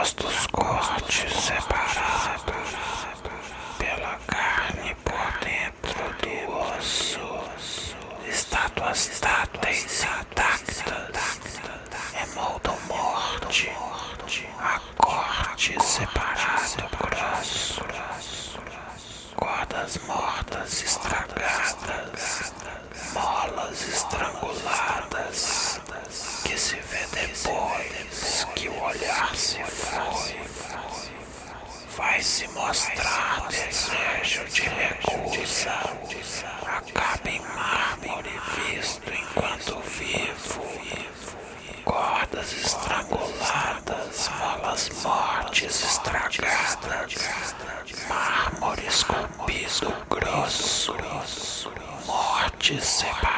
Supostos cortes separados pela carne por dentro do osso. Estátuas táteis intactas emoldam morte a corte separado grosso. Cordas mortas estragadas, molas estranguladas, que se vê depois que o olhar se foi. Vai-se mostrar desejo de recusa, acaba em mármore visto enquanto vivo. Cordas estranguladas, molas mortes estragadas, mármore esculpido grosso, morte separada.